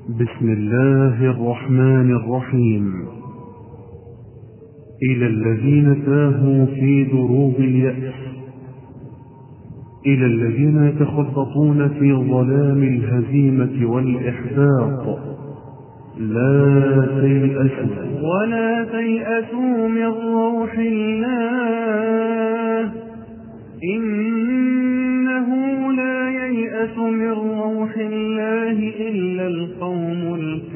بسم الله الرحمن الرحيم. إلى الذين تاهوا في دروب اليأس، إلى الذين يتخبطون في ظلام الهزيمة والإحباط، لا تيأسوا ولا تيأسوا من روح الله، إنه لا ييأس من روح الله إلا القوم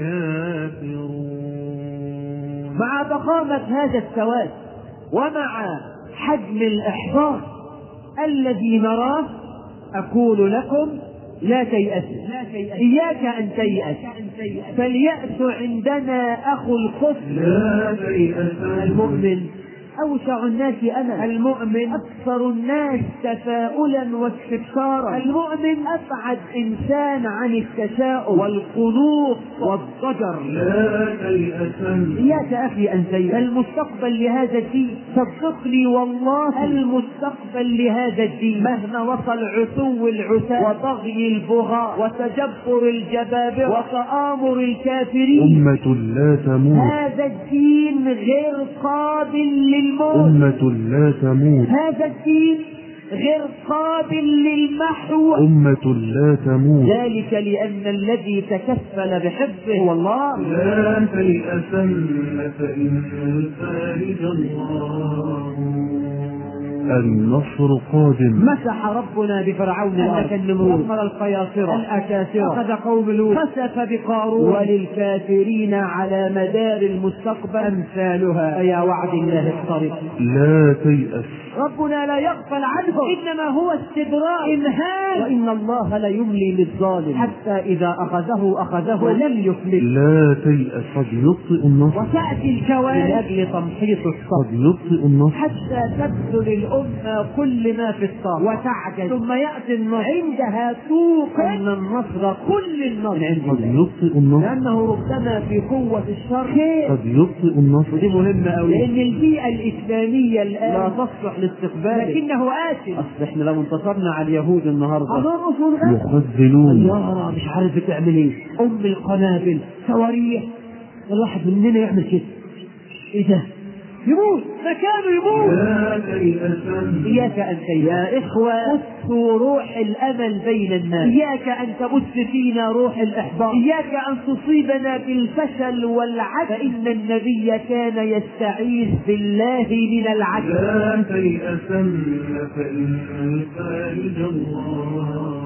الكافرون. مع ضخامة هذا السواد ومع حجم الإحباط الذي نراه أقول لكم لا تيأسوا، إياك أن تيأس، فاليأس عندنا أخو الكفر. لا تيأس. المؤمن أوسع الناس أملا، المؤمن أكثر الناس تفاؤلا واستبشارا، المؤمن أبعد إنسان عن التشاؤم والقنوط والضجر. لا تيأس. إياك أخي أن تيأس، المستقبل لهذا الدين صدقني والله المستقبل لهذا الدين مهما وصل عتو العتاة وطغي البغاة وتجبر الجبابرة وتآمر الكافرين، أمة لا تموت، هذا الدين غير قابل للموت، أمة لا تموت، هذا الدين غير قابل للمحو، أمة لا تموت، ذلك لأن الذي تكفل بحفظه هو الله. لا تيأسن فإن الفارج الله. النصر قادم. مسح ربنا بفرعون أهلك النمرود، دمر القياصرة الأكاسرة، أخذ قوم لوط، خسف بقارون، وللكافرين على مدار المستقبل أمثالها، فيا وعد الله اقترب. لا تيأس، ربنا لا يغفل عنه، إنما هو استدراج إمهال، وإن الله لا يملي للظالم حتى إذا أخذه ولم يفلت. لا تيأس، قد يبطئ النصر، وتأتي الكوارث من أجل تمحيص الصف، قد يبطئ النصر، حتى تبذل الأمة كل ما في الصف وتعجز، ثم يأتي النصر عندها توقن النصر كل النصر عند قد الله، يبطئ النصر، لأنه ربما في قوة الشر خير. قد يبطئ النصر. ودي مهمة أوي، لأن البيئة الإسلامية الآن لا تصلح لاستقبال، لكنه آسف. أصل إحنا لو انتصرنا على اليهود النهاردة يخذلون، يا مش عارف بتعمل إيه، القنابل صواريخ، الواحد مننا يعمل كده، إيه ده؟ يموت مكانه يموت. لا تيأسن. إياك أن تيأس يا إخوة، بثوا روح الأمل بين الناس، إياك أن تبث فينا روح الإحباط، إياك أن تصيبنا بالفشل والعجز، فإن النبي كان يستعيذ بالله من العجز. لا تيأسن فإن الفارج الله.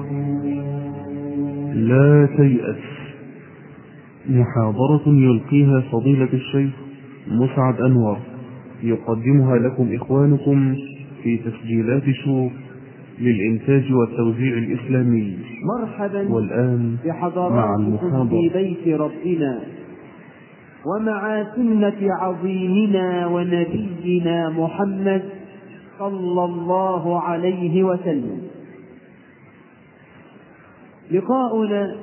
لا تيأس. محاضرة يلقيها فضيلة الشيخ مسعد أنور، يقدمها لكم إخوانكم في تسجيلات شوق للإنتاج والتوزيع الإسلامي. مرحبا والآن مع بحضراتكم المحاضرة. في بيت ربنا ومع سنة عظيمنا ونبينا محمد صلى الله عليه وسلم. لقاؤنا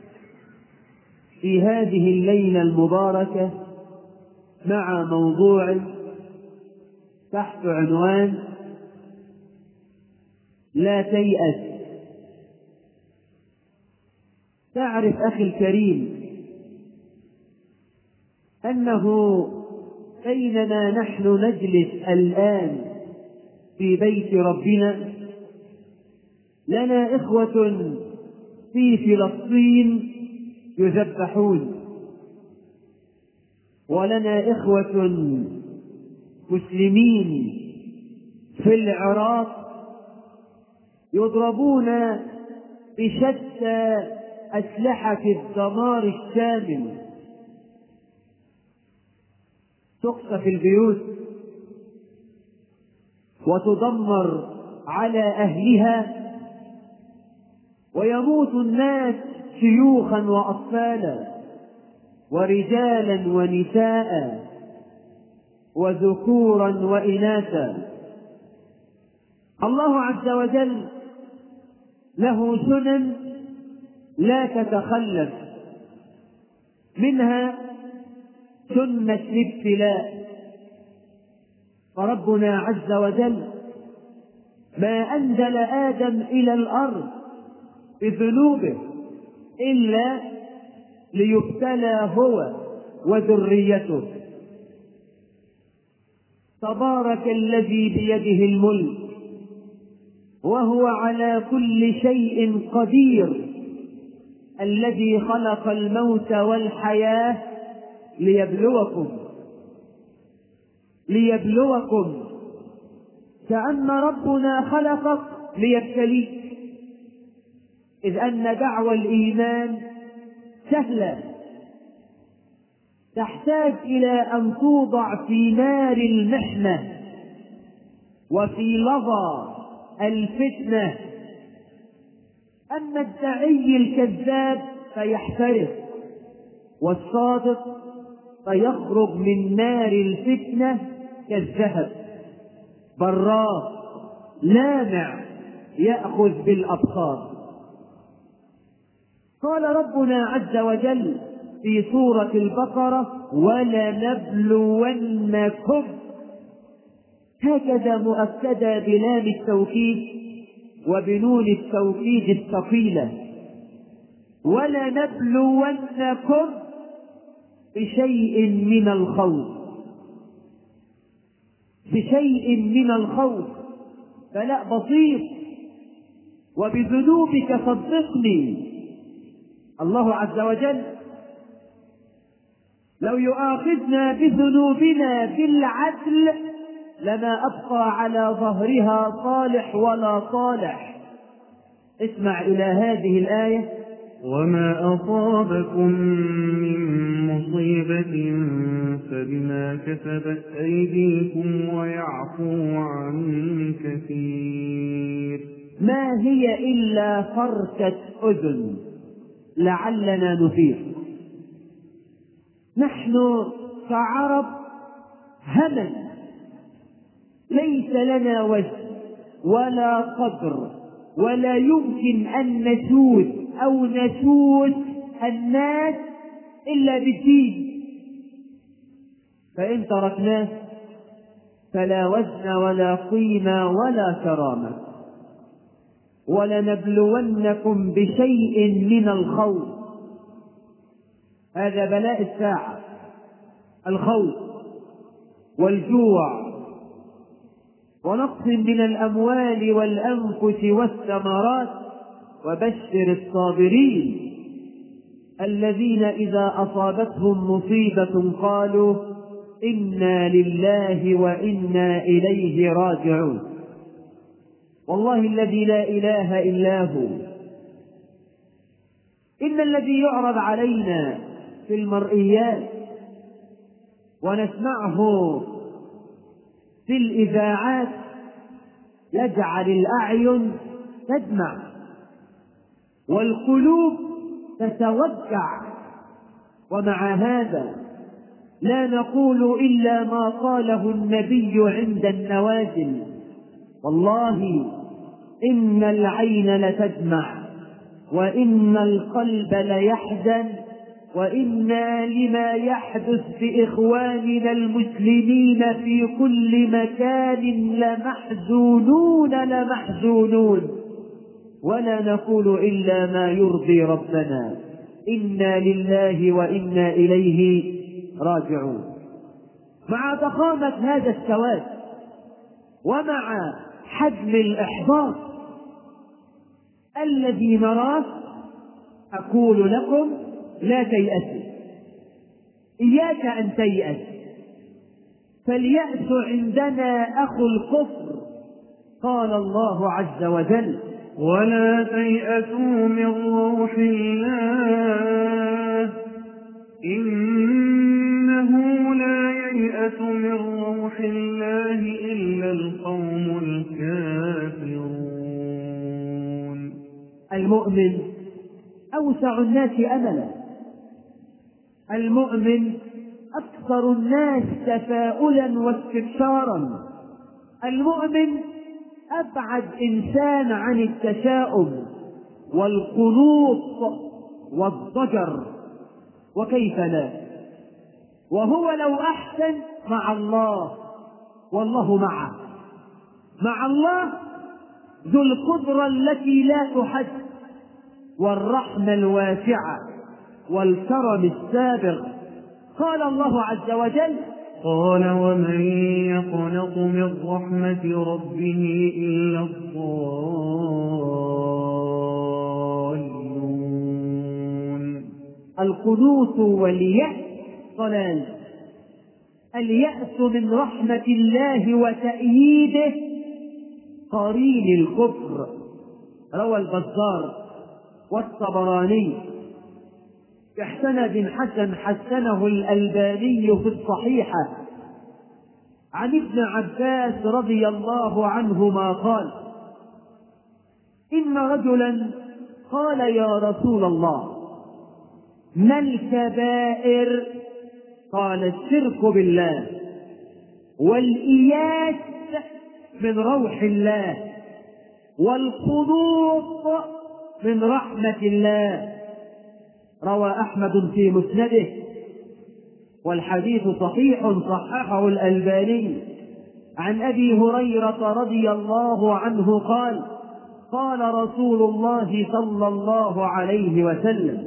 في هذه الليلة المباركة مع موضوع تحت عنوان لا تيأس. تعرف أخي الكريم أنه بيننا نحن نجلس الآن في بيت ربنا لنا إخوة في فلسطين يذبحون، ولنا إخوة مسلمين في العراق يضربون بشتى أسلحة الدمار الشامل، تقصف البيوت وتدمر على أهلها، ويموت الناس شيوخا وأطفالا ورجالا ونساء وذكورا وإناثا. الله عز وجل له سنن لا تتخلف، منها سنة الابتلاء، فربنا عز وجل ما أنزل آدم إلى الأرض بذنوبه إلا ليبتلى هو وذريته. تبارك الذي بيده الملك وهو على كل شيء قدير، الذي خلق الموت والحياة ليبلوكم، كأن ربنا خلقك ليبتليك، إذ أن دعوى الإيمان سهلة، تحتاج إلى أن توضع في نار المحنة وفي لظى الفتنة. أما الداعي الكذاب فيحترق، والصادق فيخرج من نار الفتنة كالذهب، براق لامع يأخذ بالأبصار. قال ربنا عز وجل في سورة البقرة: ولنبلونكم، هكذا مؤكدة بلام التوكيد وبنون التوكيد الثقيلة. ولنبلونكم بشيء من الخوف، فلا بسيط. وبذنوبك صدقني، الله عز وجل لو يؤاخذنا بذنوبنا بالعدل لما أبقى على ظهرها صالح ولا صالح. اسمع إلى هذه الآية: وما أصابكم من مصيبة فبما كسبت أيديكم ويعفو عن كثير. ما هي إلا فركة أذن لعلنا نفيق. نحن كعرب همل، ليس لنا وجه ولا قدر، ولا يمكن أن نسود أو نسود الناس إلا بالدين، فإن تركناه فلا وزن ولا قيمة ولا كرامة. ولنبلونكم بشيء من الخوف، هذا بلاء الساعة، الخوف والجوع ونقص من الأموال والأنفس والثمرات. وبشر الصابرين الذين إذا أصابتهم مصيبة قالوا إنا لله وإنا إليه راجعون. والله الذي لا إله إلا هو، إن الذي يعرض علينا في المرئيات ونسمعه في الإذاعات يجعل الأعين تدمع والقلوب تتوجع، ومع هذا لا نقول إلا ما قاله النبي عند النوازل: والله إن العين لتدمع وإن القلب ليحزن وإنا لما يحدث بإخواننا المسلمين في كل مكان لمحزونون، ولا نقول إلا ما يرضي ربنا، إنا لله وإنا إليه راجعون. مع ضخامة هذا السواد ومع حجم الإحباط الذي نراه، أقول لكم: لا تيأسوا، إياك أن تيأس، فاليأس عندنا أخو الكفر. قال الله عز وجل: ولا تيأسوا من روح الله إنه لا ييأس من روح الله إلا القوم الكافرون. المؤمن أوسع الناس أملا، المؤمن أكثر الناس تفاؤلا واستبشارا، المؤمن أبعد إنسان عن التشاؤم والقنوط والضجر. وكيف لا، وهو لو أحسن مع الله والله معه، مع الله ذو القدرة التي لا تحد والرحمة الواسعة والكرم السابق. قال الله عز وجل: قال ومن يقنط من رحمة ربه إلا الضالون. القنوط واليأس ضلال. اليأس من رحمة الله وتأييده قرين الكفر. روى البزار والطبراني بسند حسن حسنه الألباني في الصحيحة عن ابن عباس رضي الله عنهما قال: إن رجلا قال يا رسول الله ما الكبائر؟ قال: الشرك بالله، والإياس من روح الله، والقنوط من رحمة الله. روى أحمد في مسنده، والحديث صحيح صححه الألباني عن أبي هريرة رضي الله عنه قال: قال رسول الله صلى الله عليه وسلم: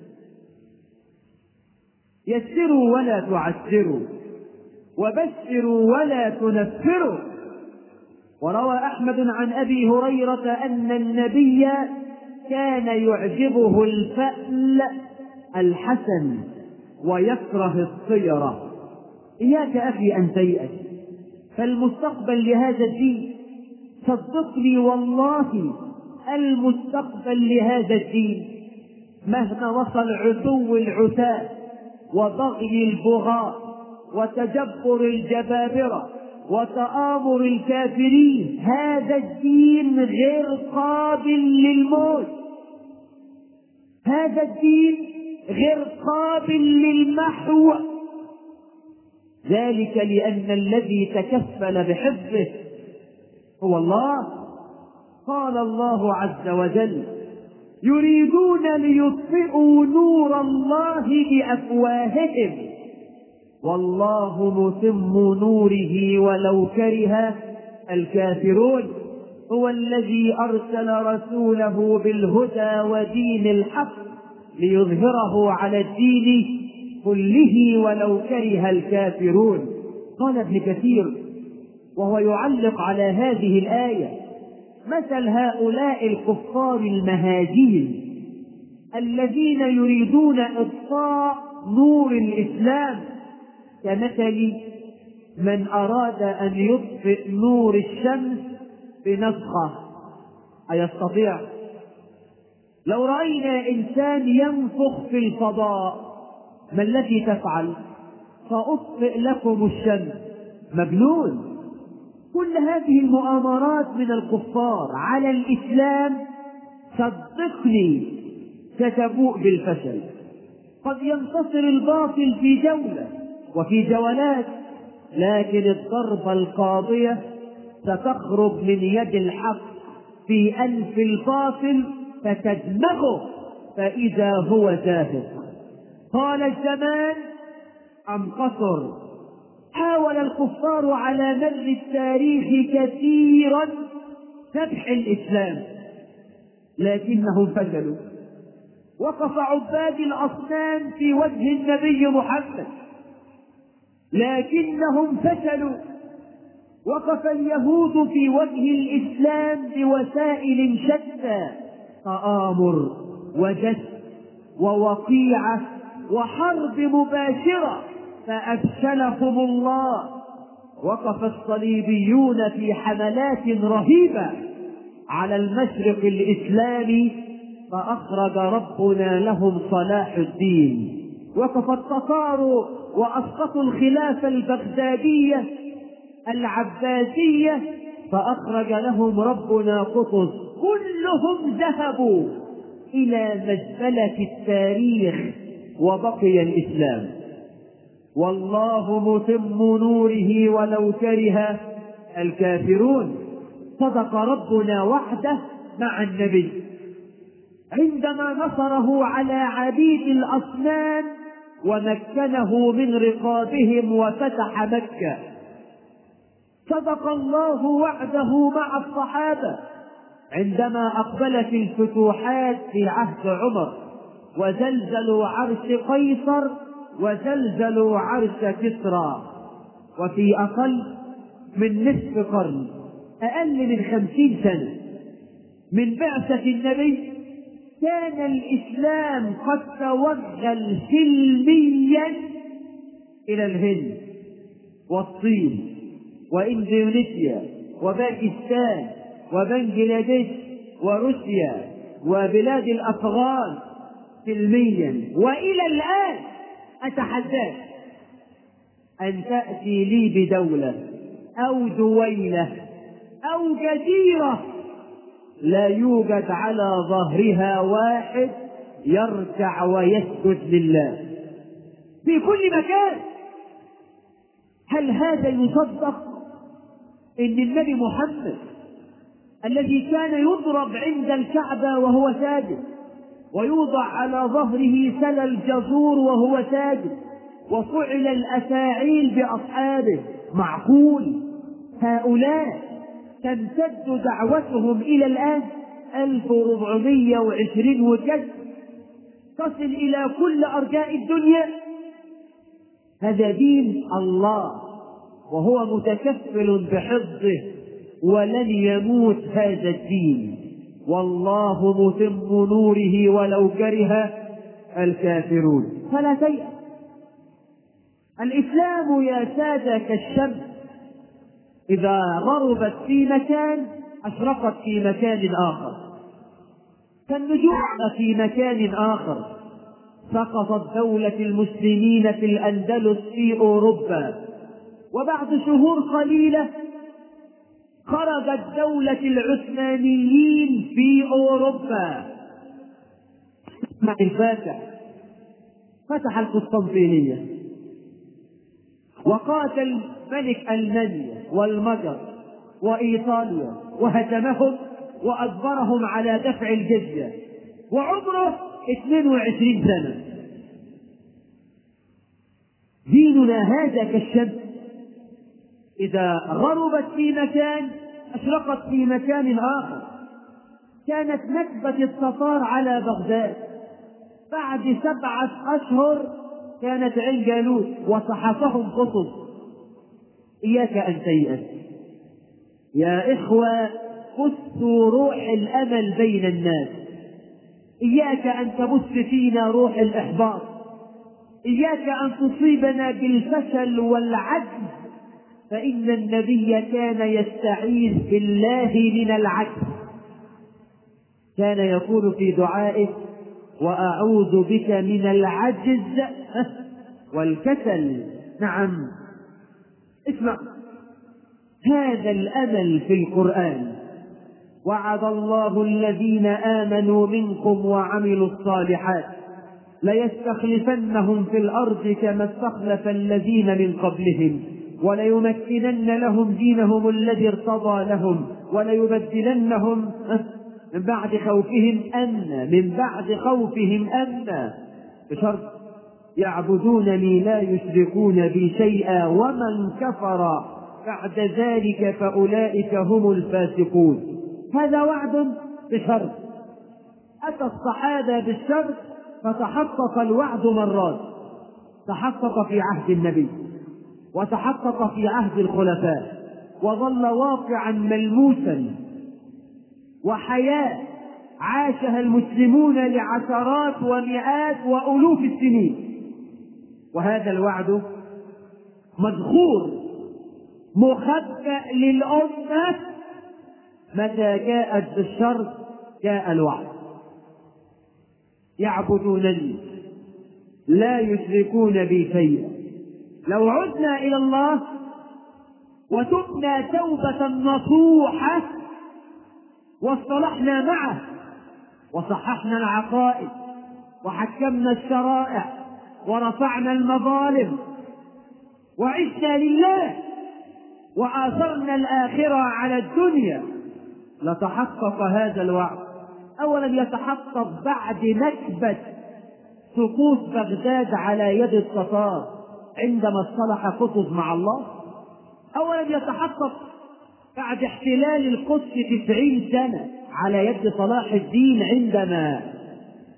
يسروا ولا تعسروا، وبشروا ولا تنفروا. وروى أحمد عن أبي هريرة أن النبي كان يعجبه الفأل الحسن ويكره الصيرة. إياك أخي أن تيأس، فالمستقبل لهذا الدين، صدقني والله المستقبل لهذا الدين مهما وصل عتو العتاة وبغي البغاة وتجبر الجبابرة وتآمر الكافرين، هذا الدين غير قابل للموت. هذا الدين غير قابل للمحو، ذلك لأن الذي تكفل بحفظه هو الله. قال الله عز وجل: يريدون ليطفئوا نور الله بأفواههم والله متم نوره ولو كره الكافرون. هو الذي أرسل رسوله بالهدى ودين الحق ليظهره على الدين كله ولو كره الكافرون. قال ابن كثير وهو يعلق على هذه الآية: مثل هؤلاء الكفار المهاجين الذين يريدون إطفاء نور الإسلام كمثل من أراد أن يطفئ نور الشمس بنفخة. أيستطيع؟ لو رأينا إنسان ينفخ في الفضاء ما الذي تفعل؟ فأطفئ لكم الشمس. مجنون. كل هذه المؤامرات من الكفار على الإسلام صدقني ستبوء بالفشل. قد ينتصر الباطل في جولة وفي جولات، لكن الضربة القاضية ستخرج من يد الحق في أنف الباطل فتدمغه فإذا هو زاهق. طال الزمان أم قصر. حاول الكفار على مر التاريخ كثيرا ذبح الإسلام لكنهم فشلوا. وقف عباد الأصنام في وجه النبي محمد لكنهم فشلوا. وقف اليهود في وجه الإسلام بوسائل شتى، تآمر وجس ووقيعة وحرب مباشرة، فأفشلهم الله. وقف الصليبيون في حملات رهيبة على المشرق الإسلامي فأخرج ربنا لهم صلاح الدين. وقف التتار وأسقطوا الخلافة البغدادية العباسية فأخرج لهم ربنا قطز. كلهم ذهبوا إلى مزبلة التاريخ وبقي الإسلام. والله متم نوره ولو كره الكافرون. صدق ربنا وحده مع النبي عندما نصره على عبيد الأصنام ومكنه من رقابهم وفتح مكة. صدق الله وعده مع الصحابة عندما أقبلت الفتوحات في عهد عمر وزلزلوا عرش قيصر وزلزلوا عرش كسرى. وفي أقل من نصف قرن، أقل من 50 سنة من بعثة النبي، كان الإسلام قد توغل سلميا إلى الهند والصين وإندونيسيا وباكستان وبنجلاديش وروسيا وبلاد الأفغان سلميا. وإلى الآن أتحداك أن تأتي لي بدولة أو دويلة أو جزيرة لا يوجد على ظهرها واحد يركع ويسجد لله في كل مكان. هل هذا يصدق؟ إن النبي محمد الذي كان يضرب عند الكعبة وهو ساجد، ويوضع على ظهره سل الجزور وهو ساجد، وفعل الأفاعيل بأصحابه، معقول هؤلاء تمتد دعوتهم إلى الآن 1420 وكذا، تصل إلى كل أرجاء الدنيا؟ هذا دين الله وهو متكفل بحفظه، ولن يموت هذا الدين، والله متم نوره ولو كره الكافرون. فلا تيأس. الإسلام يا سادة كالشمس، إذا غربت في مكان أشرقت في مكان آخر، كالنجوم في مكان آخر. سقطت دولة المسلمين في الأندلس في أوروبا، وبعد شهور قليلة خرجت دولة العثمانيين في أوروبا. مع الفاتح فتح القسطنطينية وقاتل ملك ألمانيا والمجر وإيطاليا وهزمهم وأجبرهم على دفع الجزية، وعمره 22 سنة. ديننا هذا كالشمس، إذا غربت في مكان أشرقت في مكان آخر. كانت نكبة التتار على بغداد، بعد 7 أشهر كانت عين جالوت وصحفهم قطز. إياك أن تيأس يا إخوة، بثوا روح الأمل بين الناس. إياك أن تبث فينا روح الإحباط، إياك أن تصيبنا بالفشل والعجز، فإن النبي كان يستعيذ بالله من العجز. كان يقول في دعائه: وأعوذ بك من العجز والكسل. نعم، اسمع هذا الأمل في القرآن: وعد الله الذين آمنوا منكم وعملوا الصالحات ليستخلفنهم في الأرض كما استخلف الذين من قبلهم وليمكنن لهم دينهم الذي ارتضى لهم وليبدلنهم من بعد خوفهم أمنا، بشرط يعبدونني لا يشركون بي شيئا ومن كفر بعد ذلك فأولئك هم الفاسقون. هذا وعد بشرط. أتى الصحابة بالشرط فتحقق الوعد مرات، تحقق في عهد النبي وتحقق في عهد الخلفاء، وظل واقعا ملموسا، وحياة عاشها المسلمون لعشرات ومئات وألوف السنين. وهذا الوعد مذخور مخبأ للأمة، متى جاءت بالشر جاء الوعد: يعبدونني لا يشركون بي شيئا. لو عدنا إلى الله وتبنا توبة نصوحة واصطلحنا معه وصححنا العقائد وحكمنا الشرائع ورفعنا المظالم وعشنا لله وآثرنا الآخرة على الدنيا، لتحقق هذا الوعد. أولا يتحقق بعد نكبة سقوط بغداد على يد التتار عندما اصطلح قطز مع الله. أولا يتحقق بعد احتلال القدس 90 سنة على يد صلاح الدين عندما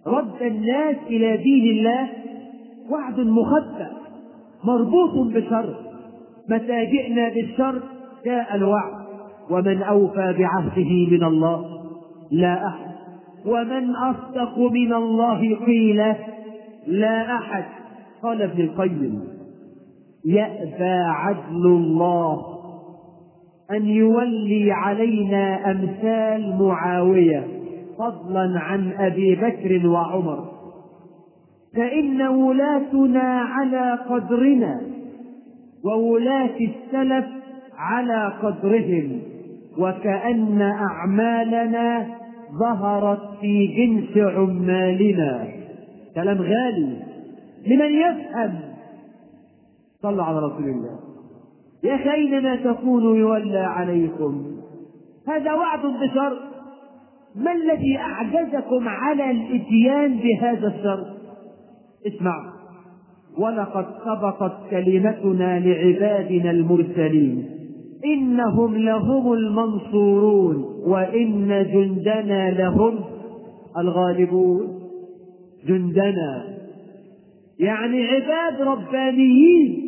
رد الناس إلى دين الله وعد مخبأ مربوط بشر. متى جئنا بالشر جاء الوعد. ومن أوفى بعهده من الله؟ لا أحد. ومن أصدق من الله قيلا؟ لا أحد. قال ابن القيم: يأبى عدل الله أن يولي علينا أمثال معاوية فضلا عن أبي بكر وعمر، فإن ولاتنا على قدرنا وولاة السلف على قدرهم، وكأن أعمالنا ظهرت في جنس عمالنا. كلام غالي لمن يفهم. صلوا على رسول الله. يا أخي أينما تكونوا يولى عليكم. هذا وعد بشر. ما الذي أعجزكم على الإتيان بهذا الشر؟ اسمع: ولقد سبقت كلمتنا لعبادنا المرسلين إنهم لهم المنصورون وإن جندنا لهم الغالبون. جندنا يعني عباد ربانيين،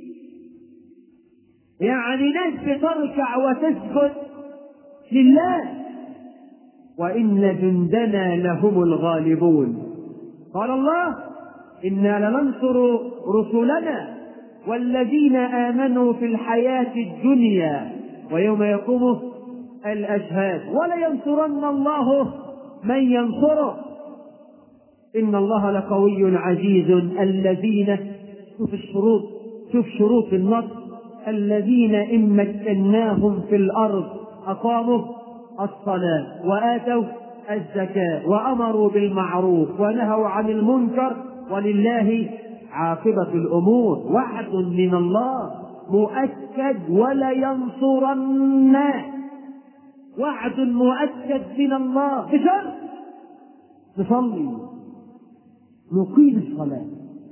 يعني ناس بتركع وتسجد لله. وإن جندنا لهم الغالبون. قال الله: إنا لننصر رسلنا والذين آمنوا في الحياة الدنيا ويوم يقوم الأشهاد ولينصرن الله من ينصره إن الله لقوي عزيز. الذين، شوف شروط النصر: الذين إن مكناهم في الأرض أقاموا الصلاة وآتوا الزكاة وأمروا بالمعروف ونهوا عن المنكر ولله عاقبة الأمور. وعد من الله مؤكد ولينصرن. وعد مؤكد من الله بشرط نصلي، نقيم الصلاة.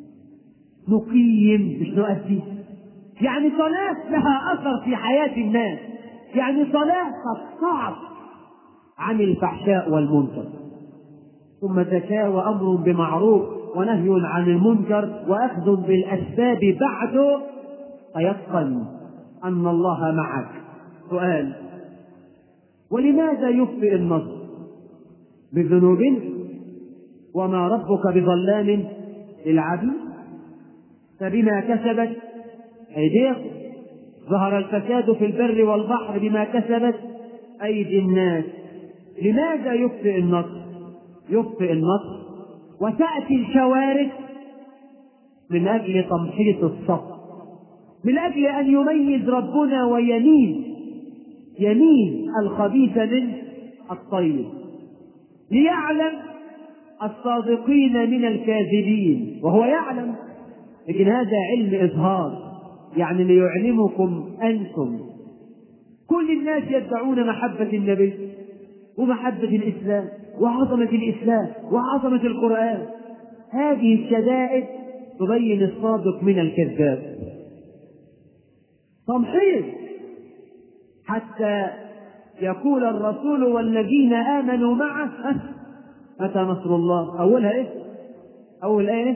نقيم مش نؤدي. يعني صلاة لها أثر في حياة الناس، يعني صلاة تقطع عن الفحشاء والمنكر، ثم زكاة وأمر بمعروف ونهي عن المنكر وأخذ بالأسباب بعد فيتقن أن الله معك. سؤال: ولماذا يخطئ النصر؟ بذنوب وما ربك بظلام للعبيد. فبما كسبت أيديكم ظهر الفساد في البر والبحر بما كسبت أيدي الناس. لماذا يخطئ النصر؟ يخطئ النصر وتأتي الكوارث من أجل تمحيص الصف، من أجل أن يميز ربنا يمين الخبيث من الطيب، ليعلم الصادقين من الكاذبين، وهو يعلم. لكن هذا علم إظهار، يعني ليعلمكم أنتم. كل الناس يدعون محبة النبي ومحبة الإسلام وعظمة الإسلام وعظمة القرآن. هذه الشدائد تبين الصادق من الكذاب. تمحيص حتى يقول الرسول والذين آمنوا معه متى نصر الله. أولها إيه؟ أول آية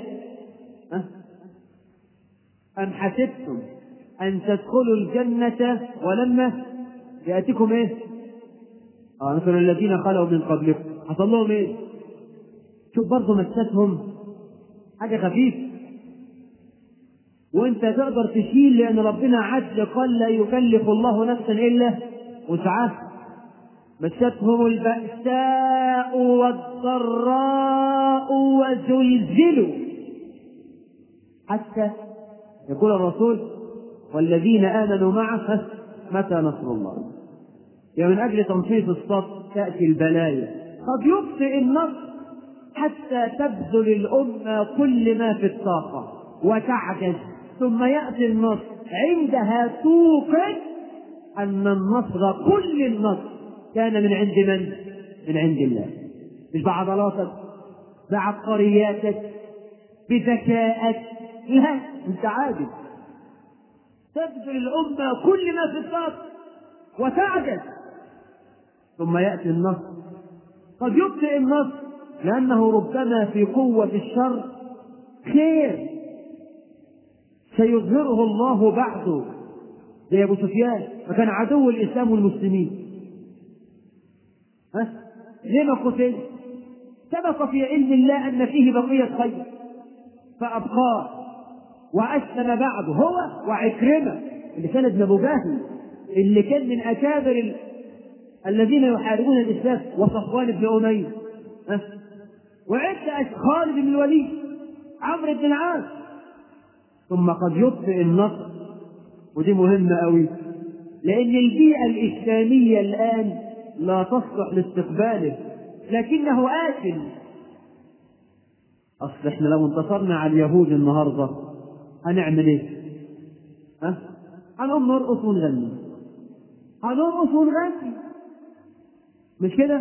أم حسبتم أن تدخلوا الجنة ولما يأتكم إيه؟ مثل الذين خلوا من قبلكم. حصل لهم إيه؟ شوف برضو مستهم حاجة خفيفة، وانت تقدر تشيل، لأن ربنا عدل قال لا يكلف الله نفسا إلا وسعها. مستهم البأساء والضراء وزلزلوا حتى يقول الرسول والذين آمنوا معه متى نصر الله. يعني من أجل تنشيط الصف تأتي البلايا. قد يبطئ النصر حتى تبذل الأمة كل ما في الطاقة وتعجز، ثم يأتي النصر. عندها توقن أن النصر، كل النصر كان من عند من؟ من عند الله. مش بعضلاتك، بعبقرياتك، بذكائك، لا، انت عاجز. تبذل الأمة كل ما في الطاقة وتعجز، ثم يأتي النصر. قد يبطئ النصر لأنه ربما في قوة الشر خير سيظهره الله بعده، زي أبو سفيان فكان عدو الإسلام والمسلمين. ليه ما قتل؟ سبق في علم الله أن فيه بقية خير فأبقاه، وأسلم بعده هو وعكرمة اللي كان ابن أبو جهل اللي كان من أكابر الذين يحاربون الإسلام، وصفوان بن أمية، وعدة خالد بن الوليد، عمرو بن العاص. ثم قد يطفئ النصر، ودي مهمة أوي، لأن البيئة الإسلامية الآن لا تصلح لاستقباله، لكنه آكل. أصل إحنا لو انتصرنا على اليهود النهاردة هنعمل إيه؟ هنقوم نرقص ونغني، هنرقص ونغني، مش كده؟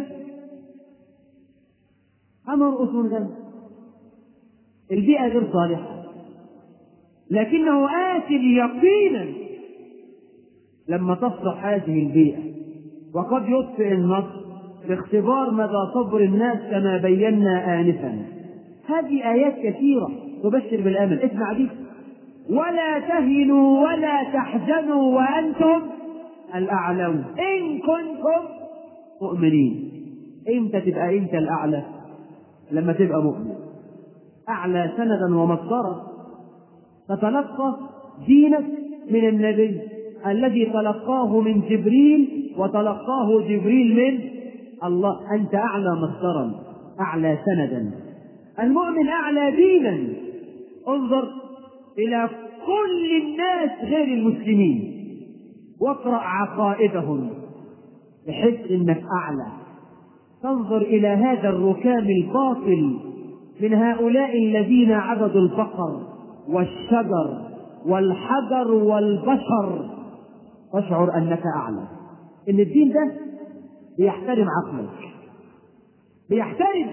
هنرقص ونغني. البيئة غير صالحة، لكنه آكل يقينا لما تصلح هذه البيئة. وقد يطفئ النصر باختبار مدى صبر الناس كما بينا آنفا. هذه آيات كثيرة تبشر بالأمل. اسمع دي: ولا تهنوا ولا تحزنوا وأنتم الأعلون إن كنتم مؤمنين. إمتى تبقى أنت الأعلى؟ لما تبقى مؤمن. أعلى سندا ومصدرا، تتلقى دينك من النبي الذي تلقاه من جبريل، وتلقاه جبريل من الله. أنت أعلى مصدرا، أعلى سندا. المؤمن أعلى دينا. انظر إلى كل الناس غير المسلمين واقرأ عقائدهم تحس إنك أعلى. تنظر إلى هذا الركام الباطل من هؤلاء الذين عبدوا البقر والشجر والحجر والبشر، تشعر أنك أعلى. إن الدين ده بيحترم عقلك، بيحترم.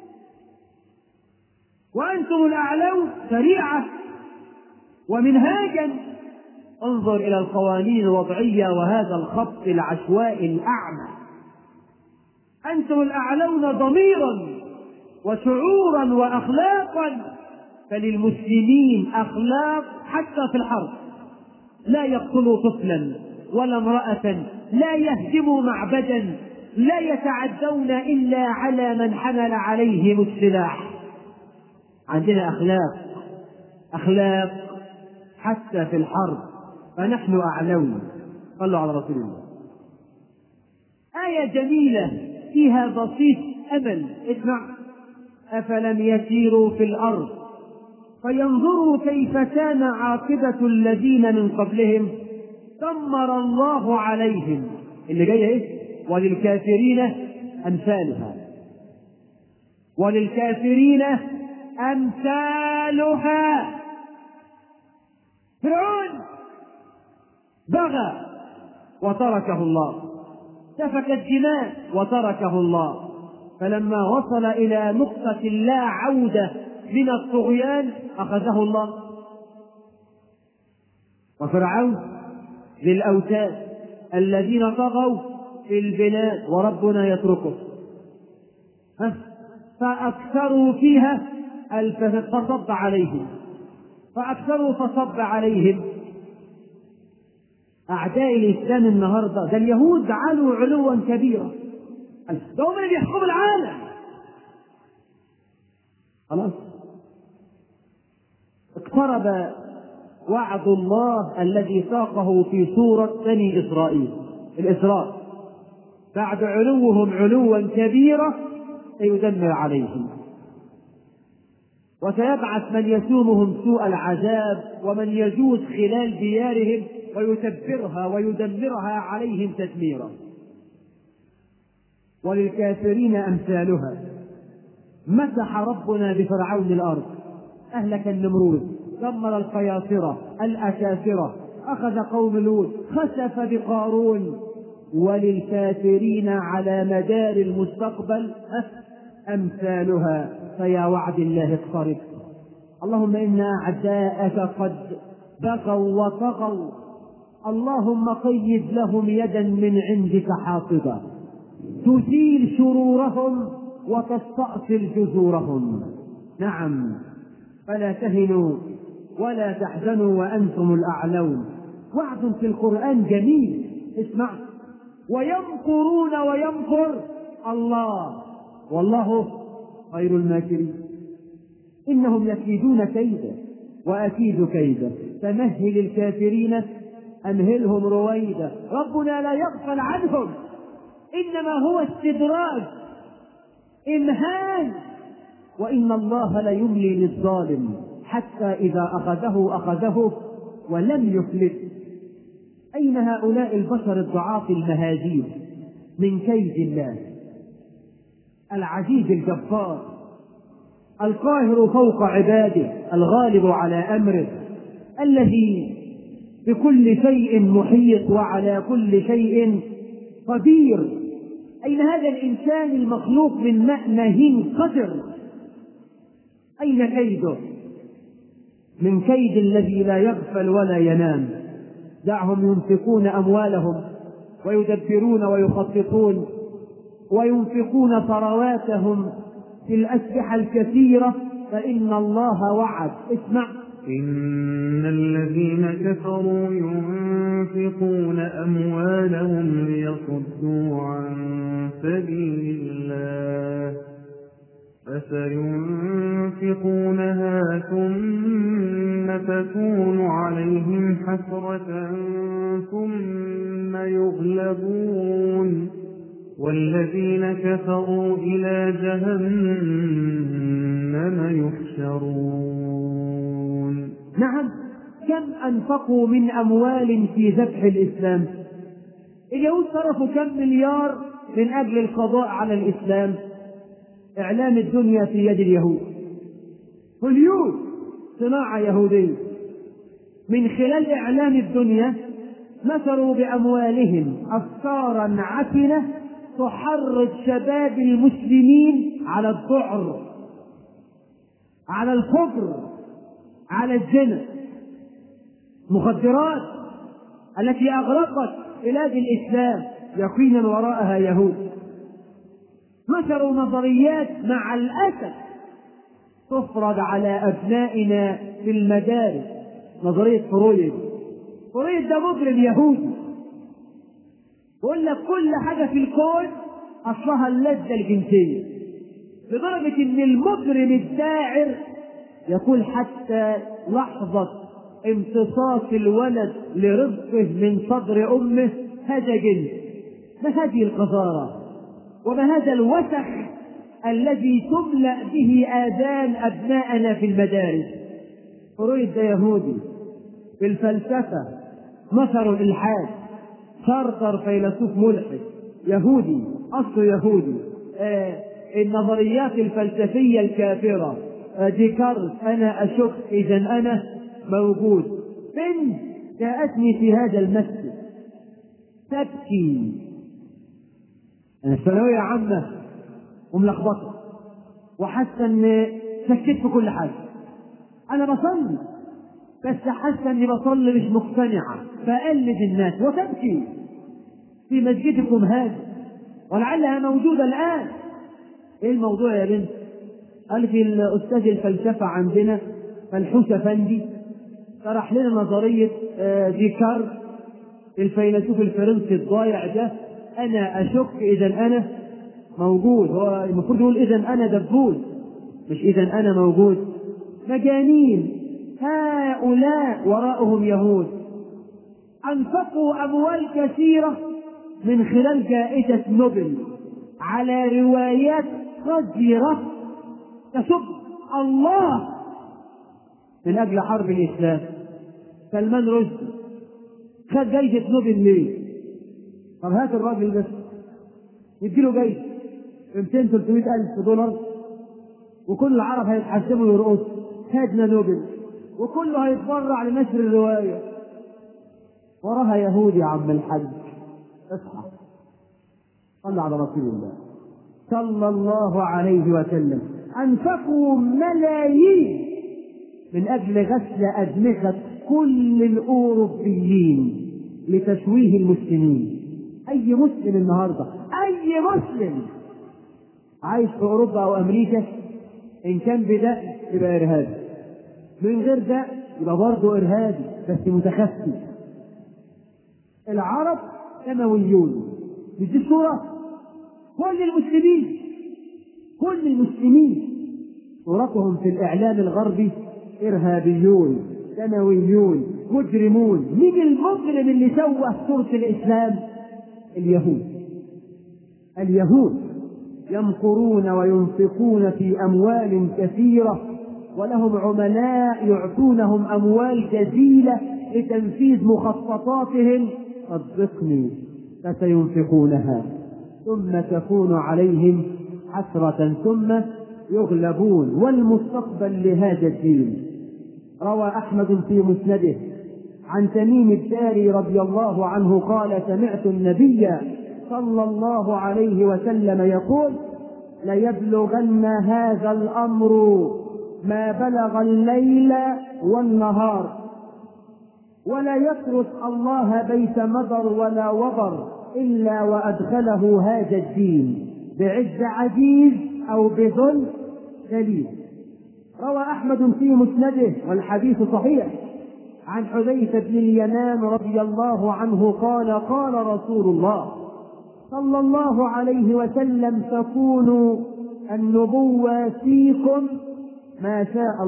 وأنتم الأعلون شريعة ومنهاجا. انظر إلى القوانين الوضعية وهذا الخط العشوائي الأعمى. أنتم الأعلون ضميرا وشعورا وأخلاقا، فللمسلمين أخلاق حتى في الحرب. لا يقتلوا طفلا ولا امرأة، لا يهدموا معبدا، لا يتعدون إلا على من حمل عليهم السلاح. عندنا أخلاق حتى في الحرب، فنحن أعلون. صلوا على رسول الله. آية جميلة فيها بسيط أمل. اسمع: أفلم يسيروا في الأرض فينظروا كيف كان عاقبة الذين من قبلهم دمر الله عليهم. اللي جاية إيه؟ وللكافرين أمثالها، وللكافرين أمثالها. فرعون بغى وتركه الله، سفك الدماء وتركه الله، فلما وصل إلى نقطة لا عودة من الطغيان أخذه الله. وفرعون ذي الأوتاد الذين طغوا في البلاد وربنا يتركه، فأكثروا فيها فصب عليهم، فأكثروا فصب عليهم. أعداء الإسلام النهاردة ده اليهود علوا علوا كبيرا، ده هم اللي بيحكموا العالم. خلاص اقترب وعد الله الذي ساقه في سورة بني إسرائيل، الإسراء. بعد علوهم علوا كبيرا سيدمر عليهم، وسيبعث من يسومهم سوء العذاب ومن يجوز خلال ديارهم ويتبرها ويدمرها عليهم تدميرا. وللكافرين أمثالها. مسح ربنا بفرعون الأرض، أهلك النمرود، دمر القياصرة الأكافرة، أخذ قوم لوط، خسف بقارون. وللكافرين على مدار المستقبل أمثالها. فيا وعد الله اقترب. اللهم إن أعداءك قد بغوا وطغوا، اللهم قيد لهم يدا من عندك حافظة تزيل شرورهم وتستأصل جذورهم. نعم، فلا تهنوا ولا تحزنوا وأنتم الأعلون. وعد في القرآن جميل. اسمع: ويمكرون ويمكر الله والله خير الماكرين. إنهم يكيدون كيدا وأكيد كيدا فمهل الكافرين أمهلهم رويدا. ربنا لا يغفل عنهم، إنما هو استدراج إمهال، وإن الله ليملي للظالم حتى إذا أخذه ولم يفلت. أين هؤلاء البشر الضعاف المهازيم من كيد الله العزيز الجبار القاهر فوق عباده الغالب على أمره الذي بكل شيء محيط وعلى كل شيء قدير؟ أين هذا الإنسان المخلوق من ماء مهين قدر؟ أين كيده؟ من كيد الذي لا يغفل ولا ينام. دعهم ينفقون أموالهم ويدبرون ويخططون وينفقون ثرواتهم في الأسلحة الكثيرة فإن الله وعد. اسمع: إن الذين كفروا ينفقون أموالهم ليصدوا عن سبيل الله فسينفقونها ثم تكون عليهم حسرة ثم يغلبون والذين كفروا إلى جهنم يحشرون. نعم، كم أنفقوا من أموال في ذبح الإسلام؟ اليهود صرفوا كم مليار من أجل القضاء على الإسلام؟ إعلام الدنيا في يد اليهود. هوليود صناعة يهودية. من خلال إعلام الدنيا نشروا بأموالهم أفكارا عفنة تحرض شباب المسلمين على الذعر، على الكفر، على الزنا. مخدرات التي أغرقت بلاد الإسلام يقينا وراءها يهود. نشروا نظريات مع الأسف تفرض على أبنائنا في المدارس. نظرية فرويد ده مجرم يهودي، يقول لك كل حاجة في الكون أصلها اللذة الجنسية، لدرجة إن المجرم الداعر يقول حتى لحظة امتصاص الولد لرزقه من صدر أمه هذا جنس. ما هذه القذارة وما هذا الوسخ الذي تملأ به آذان أبناءنا في المدارس؟ فرويد ده يهودي. في الفلسفة نشر الإلحاد. شارتر فيلسوف ملحد يهودي، أصله يهودي. النظريات الفلسفية الكافرة. ديكارت أنا أشك إذا أنا موجود. بنت جاءتني في هذا المسجد تبكي، أنا ثانوية عامة وملخبطة وحاسة إن شكيت في كل حاجة. أنا بصلي بس حاسة إني بصلي مش مقتنعة، فأقلد الناس وتبكي في مسجدكم هذا ولعلها موجودة الآن. إيه الموضوع يا بنت؟ قال في الأستاذ الفلسفة عندنا فلحوس أفندي شرح لنا نظرية ديكارت الفيلسوف الفرنسي الضايع ده. أنا أشك إذا أنا موجود. هو المفروض يقول إذا أنا دبوس مش إذا أنا موجود. مجانين هؤلاء، وراءهم يهود. أنفقوا أموال كثيرة من خلال جائزة نوبل على روايات قذرة تسب الله من أجل حرب الإسلام. سلمان رشدي خد جائزة نوبل ليه؟ طب هات الراجل ده يديله جايزة 200-300 ألف دولار وكل العرب هيتحسبوا ويرقصوا خدنا نوبل، وكله هيتبرع لنشر الرواية. وراها يهودي يا عم الحاج. اصحى صلى على رسول الله صلى الله عليه وسلم. أنفقوا ملايين من أجل غسل أدمغة كل الأوروبيين لتشويه المسلمين. أي مسلم النهاردة، أي مسلم عايش في أوروبا أو أمريكا، إن كان بدأ يبقى إرهابي، من غير ده يبقى برضه إرهابي بس متخفي. العرب سماويون، مش دي الصورة؟ كل المسلمين صورتهم في الإعلام الغربي إرهابيون، سماويون، مجرمون. مين المجرم اللي سوى صورة الإسلام؟ اليهود يمكرون وينفقون في أموال كثيرة، ولهم عملاء يعطونهم أموال جزيلة لتنفيذ مخططاتهم. صدقني فسينفقونها ثم تكون عليهم حسرة ثم يغلبون، والمستقبل لهذا الدين. روى أحمد في مسنده عن تميم الداري رضي الله عنه قال: سمعت النبي صلى الله عليه وسلم يقول: ليبلغن هذا الأمر ما بلغ الليل والنهار، ولا يترك الله بيت مضر ولا وبر إلا وأدخله هذا الدين بعز عزيز أو بذل ذليل. روى أحمد في مسنده والحديث صحيح عن حذيفة بن اليمان رضي الله عنه قال: قال رسول الله صلى الله عليه وسلم: تكون النبوة فيكم ما شاء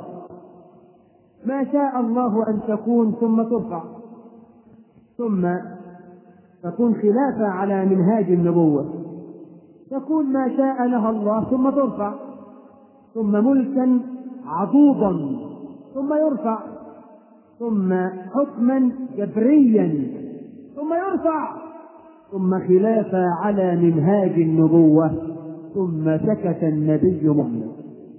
الله أن تكون ثم ترفع، ثم تكون خلافة على منهاج النبوة، تكون ما شاء لها الله ثم ترفع، ثم ملكا عضوضا ثم يرفع، ثم حكما جبريا ثم يرفع، ثم خلافة على منهاج النبوة، ثم سكت النبي محمد.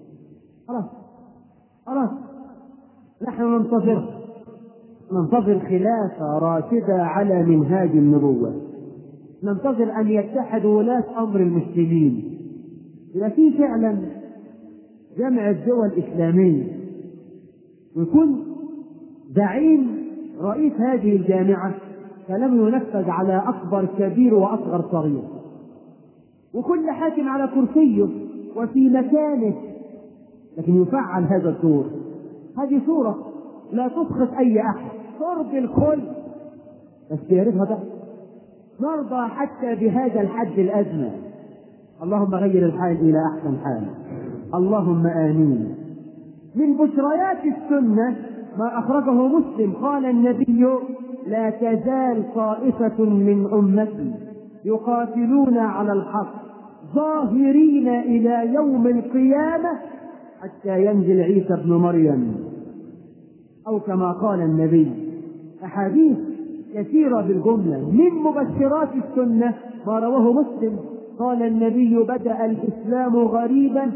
خلاص نحن ننتظر خلافة راشدة على منهاج النبوة، ننتظر أن يتحد ولاة أمر المسلمين. إذا في فعلا جمع الدول الإسلامية ويكون زعيم رئيس هذه الجامعة فلم ينفذ على أكبر كبير وأصغر صغير، وكل حاكم على كرسيه وفي مكانه، لكن يفعل هذا الدور. هذه صورة لا تسخط أي أحد، ترضي الكل، بس يعرفها ده. نرضى حتى بهذا الحد الأدنى. اللهم غير الحال إلى أحسن حال، اللهم آمين. من بشريات السنة ما أخرجه مسلم قال النبي: لا تزال طائفة من أمتي يقاتلون على الحق ظاهرين إلى يوم القيامة حتى ينزل عيسى ابن مريم، أو كما قال النبي. أحاديث كثيرة بالجملة. من مبشرات السنة ما رواه مسلم قال النبي: بدأ الإسلام غريبا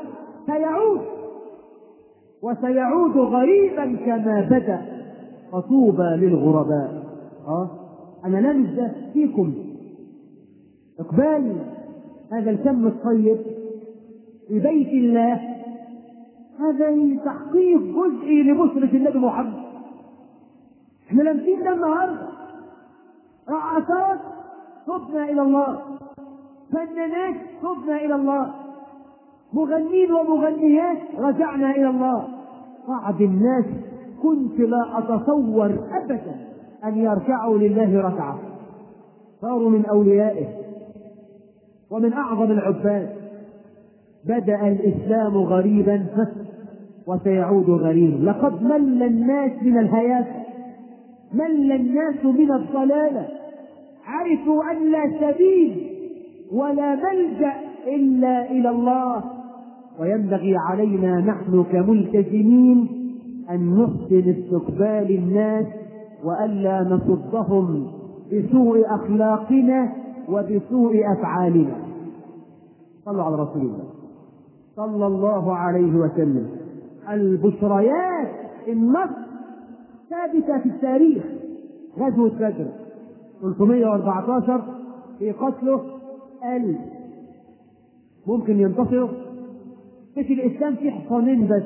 وسيعود غريبا كما بدأ، فطوبى للغرباء. أنا لمس فيكم إقبال هذا الكم الطيب في بيت الله، هذا تحقيق جزئي لبشرة النبي محمد. احنا لامسين ده النهارده، رقصات تبنا إلى الله، فنانات تبنا إلى الله، مغنين ومغنيات رجعنا إلى الله. بعض الناس كنت لا أتصور أبدا أن يركعوا لله ركعة، صاروا من أوليائه ومن أعظم العباد. بدأ الإسلام غريبا وسيعود غريبا. لقد مل الناس من الحياة، مل الناس من الضلالة، عرفوا أن لا سبيل ولا ملجأ إلا إلى الله. وينبغي علينا نحن كملتزمين أن نحسن استقبال الناس وألا نصدهم بسوء أخلاقنا وبسوء أفعالنا. صلوا على رسول الله صلى الله عليه وسلم. البشريات النص ثابتة في التاريخ. غزوة بدر 314 في قتله 1000. ممكن ينتصروا؟ في الإسلام في حصانين بس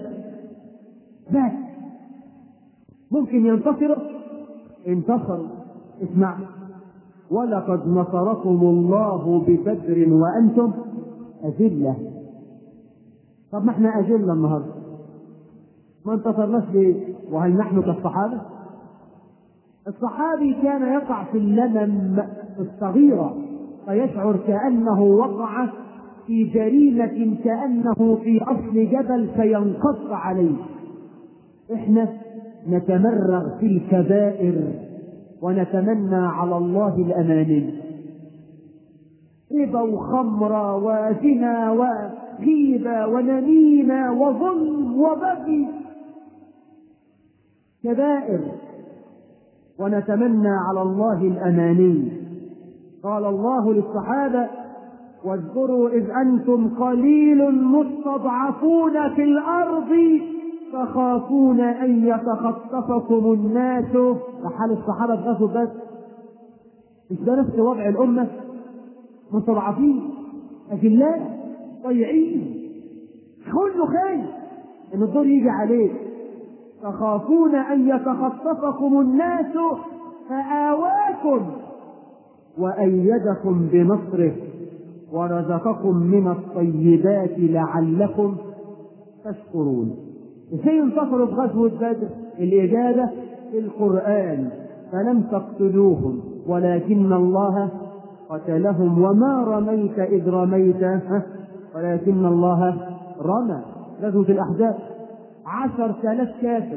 ممكن ينتصروا. انتصروا. اسمع: ولقد نصركم الله ببدر وأنتم أذلة. طب ما احنا أذلة النهاردة، ما انتصرناش ليه؟ وهل نحن كالصحابة؟ الصحابي كان يقع في اللمم الصغيرة فيشعر كأنه وقع في جريمة، كأنه في أصل جبل فينقص عليه. احنا نتمرغ في الكبائر ونتمنى على الله الأماني، ربا وخمرة وزنا وغيبة ونميمة وظلم وبغي، كبائر، ونتمنى على الله الأماني. قال الله للصحابة: واذكروا إذ أنتم قليل مستضعفون في الأرض تخافون أن يتخطفكم الناس. حال الصحابة في غزوة بدر مش ده نفس وضع الأمة؟ مستضعفين، أذلاء، ضيعين، كله خايف إن الدور يجي عليه. تخافون أن يتخطفكم الناس فآواكم وأيدكم بنصره ورزقكم من الطيبات لعلكم تشكرون. ازاي انتصروا في غزوة بدر؟ الإجابة في القرآن: فلم تقتلوهم ولكن الله قتلهم وما رميت إذ رميت ولكن الله رمى. غزوة الأحزاب 10,000 كافر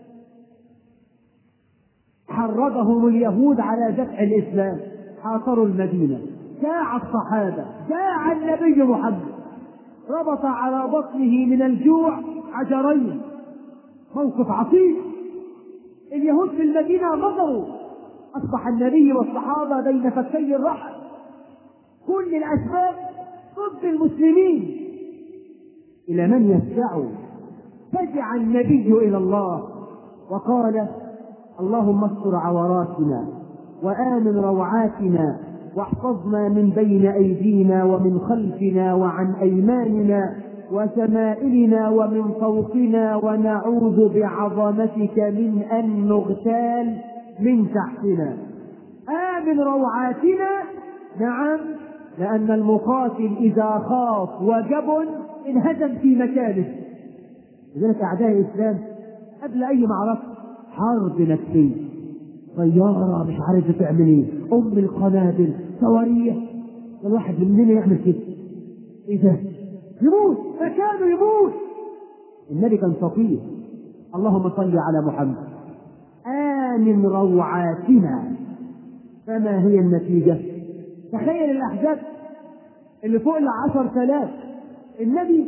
حرضهم اليهود على دفع الإسلام، حاصروا المدينة، جاع الصحابة، جاع النبي محمد، ربط على بطنه من الجوع حجرين، موقف عصيب. اليهود في المدينة غدروا، أصبح النبي والصحابة بين فكي الرحل، كل الأسباب ضد المسلمين. إلى من يفزعوا؟ فزع النبي إلى الله وقال: اللهم استر عوراتنا وآمن روعاتنا واحفظنا من بين أيدينا ومن خلفنا وعن أيماننا وشمائلنا ومن فوقنا، ونعوذ بعظمتك من أن نغتال من تحتنا. آمن روعاتنا، نعم، لأن المقاتل إذا خاف وجبن انهزم في مكانه. لذلك أعداء الإسلام قبل أي معركة حرب نفسية، طيارة مش عارف تعمل ايه، القنابل، صواريخ، الواحد مننا يعمل كده، ايه ده؟ يموت، مكانه يموت. النبي كان صفيه. اللهم صل على محمد. آمن روعاتنا. فما هي النتيجة؟ تخيل الأحزاب اللي فوق 10,000، النبي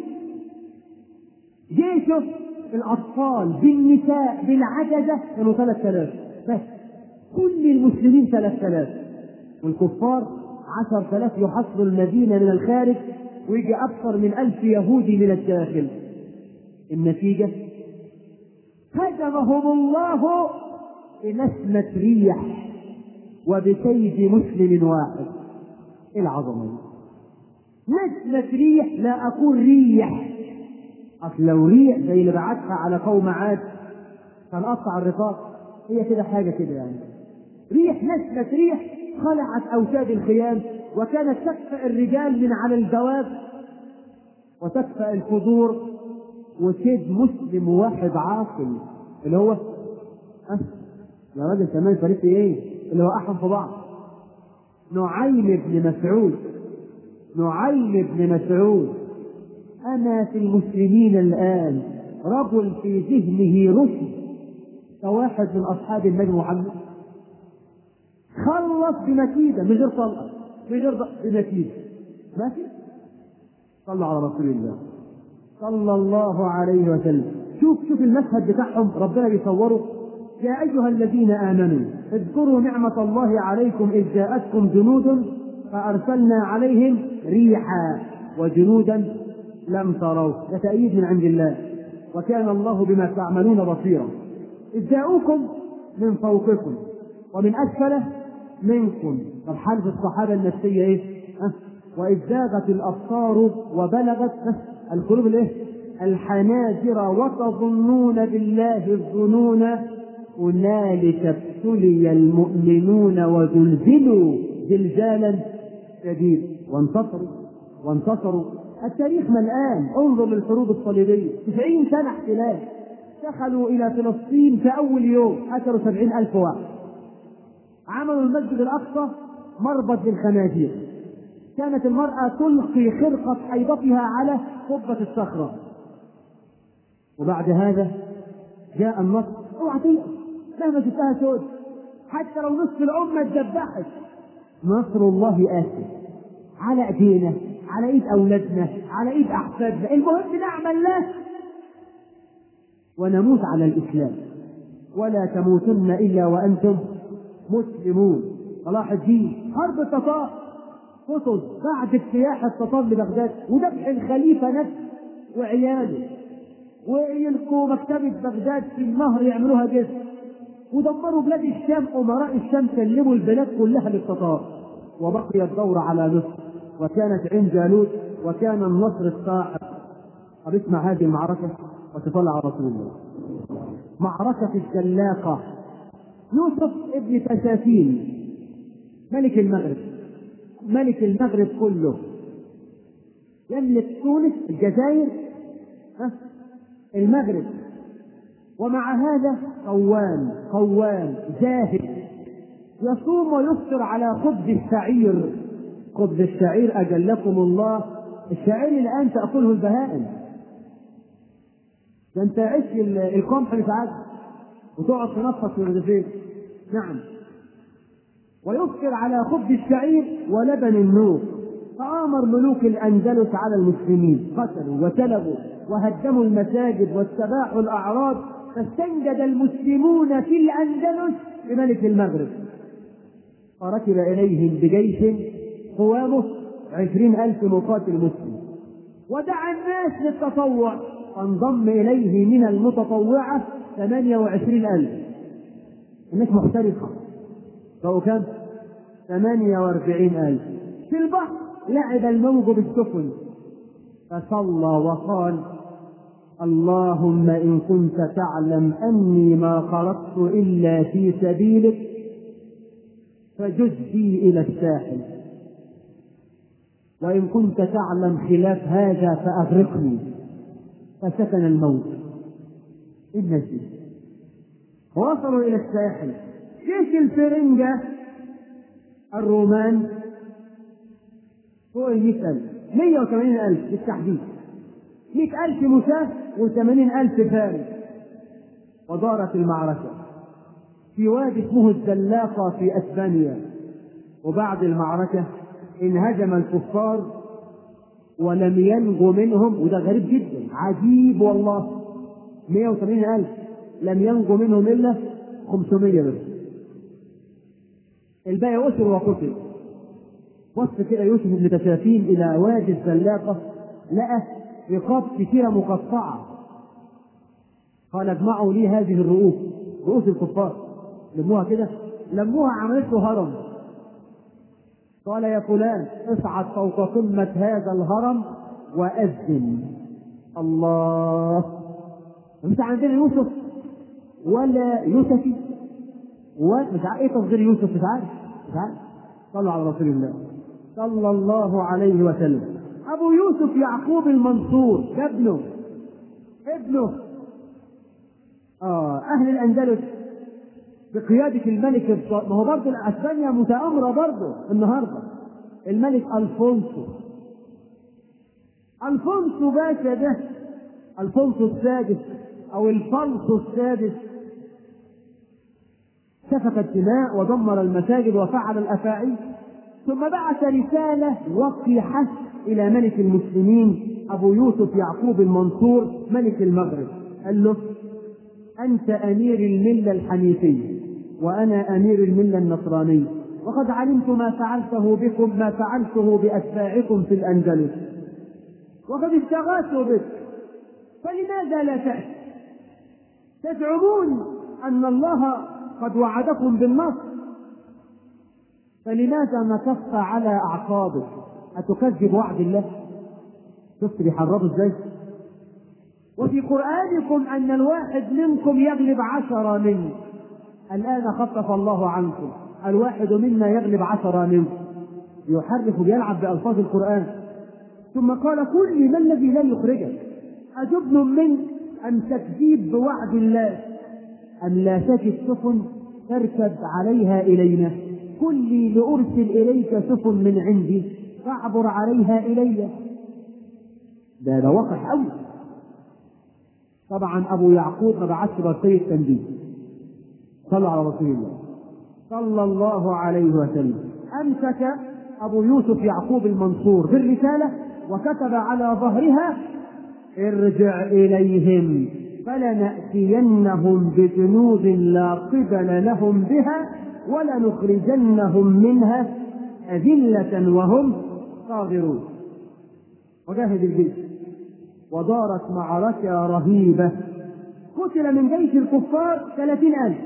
جيشه الأطفال بالنساء بالعجزة كانوا 3,000 بس، كل المسلمين 3000 والكفار 10,000 يحصروا المدينة من الخارج، ويجي أكثر من 1000 يهودي من الداخل. النتيجة: هزمهم الله بنسمة ريح وبكيد مسلم واحد. إيه العظمة دي؟ نسمة ريح، لا أقول ريح، أصل لو ريح زي اللي بعتها على قوم عاد كان قطع الرقاب، هي كده حاجة كده يعني. ريح، نسمة ريح خلعت أوتاد الخيام، وكانت تكفأ الرجال من على الدواب وتكفأ القدور، وكيد مسلم واحد عاقل اللي هو يا راجل كمان فريق ايه اللي هو أحم في بعض، نعيم بن مسعود. نعيم بن مسعود: أما في المسلمين الآن رجل في ذهنه رشد كواحد من أصحاب النبي محمد؟ خلص بمكيدة من غير طلقة، من غير بمكيدة، ما في. صلى على رسول الله صلى الله عليه وسلم. شوف المشهد بتاعهم، ربنا بيصوره: يا أيها الذين آمنوا اذكروا نعمة الله عليكم إذ جاءتكم جنود فأرسلنا عليهم ريحا وجنودا لم تروا. ده تأييد من عند الله، وكان الله بما تعملون بصيرا. إذ جاءوكم من فوقكم ومن أسفل منكم. طب حالة الصحابة النفسية إيه؟ وإذ زاغت الأبصار وبلغت القلوب الحناجر وتظنون بالله الظنون هنالك ابتلي المؤمنون وزلزلوا زلزالا شديدا وانتصروا التاريخ ملآن. انظر للحروب الصليبية، 90 سنة احتلال، دخلوا إلى فلسطين في أول يوم قتلوا 70,000 واحد، عملوا المسجد الأقصى مربط للخنازير، كانت المرأة تلقي خرقة حيضتها على قبة الصخرة. وبعد هذا جاء النصر. اوعى تيأس مهما شفتها سود، حتى لو نصف الأمة اتذبحت، نصر الله آتي على ايدينا، على ايد اولادنا، على ايد احفادنا. المهم نعمل له ونموت على الاسلام. ولا تموتن الا وانتم مسلمون. صلاح الدين حرب التتار، قطز بعد اجتياح التتار لبغداد وذبح الخليفه نفسه وعياله، ويلقوا مكتبه بغداد في النهر يعملوها جسر، ودمروا بلاد الشام. امراء الشام سلموا البلاد كلها للتتار، وبقي الدور على مصر، وكانت عين جالوت، وكان النصر الساحق. طب اسمع هذه المعركة وتصلى على رسول الله. معركة الزلاقة. يوسف ابن تسافين ملك المغرب، ملك المغرب كله، يملك تونس، الجزائر، المغرب، ومع هذا قوام زاهد، يصوم ويفطر على خبز الشعير. خبز الشعير أجلكم الله، الشعير الآن تأكله البهائم، ده انت عيش القمح مش عاد وتقعد تنفس في الرغيف. نعم. ويفطر على خبز الشعير ولبن النوق. فآمر ملوك الأندلس على المسلمين، قتلوا وسلبوا وهدموا المساجد واستباحوا الأعراض، فاستنجد المسلمون في الأندلس بملك المغرب، فركب إليهم بجيش قوامه 20,000 مقاتل مسلم، ودعا الناس للتطوع، فانضم إليه من المتطوعة 28,000. الناس محترقة، فهو كم؟ 48,000. في البحر لعب الموج بالسفن، فصلى وقال: اللهم إن كنت تعلم أني ما خرجت إلا في سبيلك فجز بي إلى الساحل، وإن كنت تعلم خلاف هذا فأغرقني. فسكن الموت. النجم وصلوا إلى الساحل. جيش الفرنجة الرومان فوق 100,000، 180,000 بالتحديد، 100,000 مشاة و80,000 فارس. ودارت المعركة في وادي اسمه الزلاقة في أسبانيا. وبعد المعركة انهزم الكفار ولم ينجو منهم، وده غريب جدا عجيب والله، 180,000 لم ينجو منهم إلا 500 بس، الباقي أسر وقتل. وصف كده يوسف بن تسافين إلى وادي الزلاقة، لقى رقاب كثيرة مقطعة، قال: اجمعوا لي هذه الرؤوس، رؤوس الكفار، لموها كده، لموها، عملت له هرم. قال: يا فلان اصعد فوق قمة هذا الهرم وأذن. الله، مش عندنا يوسف ولا يوسفي ومش عارف ايه تصغير يوسف، مش عارف. صلوا على رسول الله صلى الله عليه وسلم. ابو يوسف يعقوب المنصور، ده ابنه اهل الاندلس بقيادة الملك ما هو برضه اسبانيا متآمرة برضه النهارده، الملك الفونسو باشا، ده الفونسو السادس او الفلسو السادس، سفك الدماء ودمر المساجد وفعل الافاعي، ثم بعث رسالة وقيحة الى ملك المسلمين ابو يوسف يعقوب المنصور ملك المغرب، قال له: انت امير الملة الحنيفية وانا امير الملة النصرانية، وقد علمت ما فعلته بكم، ما فعلته باتباعكم في الاندلس، وقد استغاثوا بك، فلماذا لا تأتي؟ تزعمون ان الله قد وعدكم بالنصر، فلماذا نكف على اعقابك؟ اتكذب وعد الله؟ شفت بيحرضوا ازاي؟ وفي قرآنكم ان الواحد منكم يغلب 10 منه، الآن خفف الله عنكم، الواحد منا يغلب 10 منكم. يحرف ويلعب بألفاظ القرآن. ثم قال قل لي ما الذي لا يخرجك؟ أجبن منك أم تكذيب بوعد الله أم لا تجد سفن تركب عليها إلينا؟ قل لي لأرسل إليك سفن من عندي فاعبر عليها إلي. ده وقح أوي. طبعا أبو يعقوب ما بعثش برقية تنبيه. صلوا على رسول الله صلى الله عليه وسلم. أمسك أبو يوسف يعقوب المنصور بالرسالة وكتب على ظهرها ارجع إليهم فلنأتينهم بجنود لا قبل لهم بها ولنخرجنهم منها أذلة وهم صاغرون. وجاهد الجيش ودارت معركة رهيبة. قتل من جيش الكفار 30,000.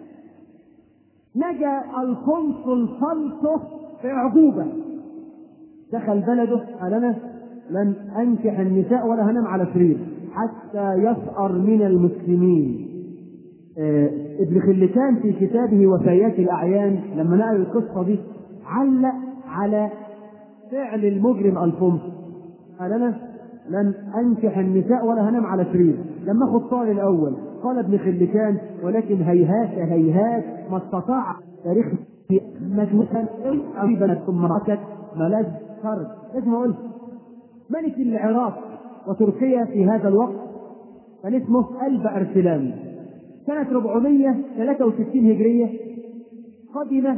نجا القنصل فلطه في أعجوبة، دخل بلده قال أنا لن أنكح النساء ولا هنام على سرير حتى يسأر من المسلمين. ابن خلكان في كتابه وفيات الأعيان لما نقل القصة دي علق على فعل المجرم الفونس، قال أنا لن أنكح النساء ولا هنام على سرير. لما أخذ طال الأول قال ابن خلكان ولكن هيهات هيهات ما استطاع تاريخ مجموعة قريبا ثم ركت ملاذ فرد. لازم أقول ملك العراق وتركيا في هذا الوقت كان اسمه ألبا أرسلان. سنة 463 هجرية قدم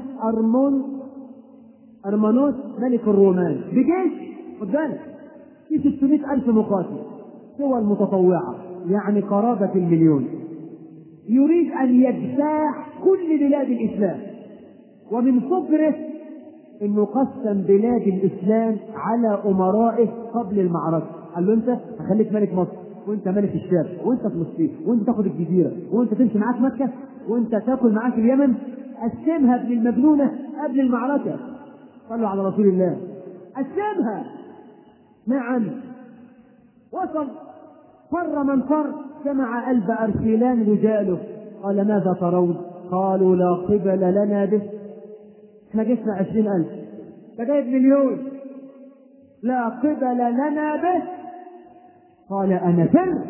أرمنوس ملك الرومان بجيش قدامه في 600,000 مقاتل سوى المتطوعة يعني قرابة 1,000,000. يريد أن يجتاح كل بلاد الإسلام، ومن فجره انه قسم بلاد الاسلام على امرائه قبل المعركه. قال له انت هخليك ملك مصر وانت ملك الشام وانت فلسطين وانت تاخد الجزيره وانت تمشي معاك مكه وانت تاكل معاك اليمن. قسمها ابن المجنونه قبل المعركه. صلوا على رسول الله. قسمها. نعم. وصل فر من فر جمع ألبا أرسلان رجاله قال ماذا ترون؟ قالوا لا قبل لنا به. احنا جسنا 20,000 فجايب 1,000,000 لا قبل لنا به. قال أنا فر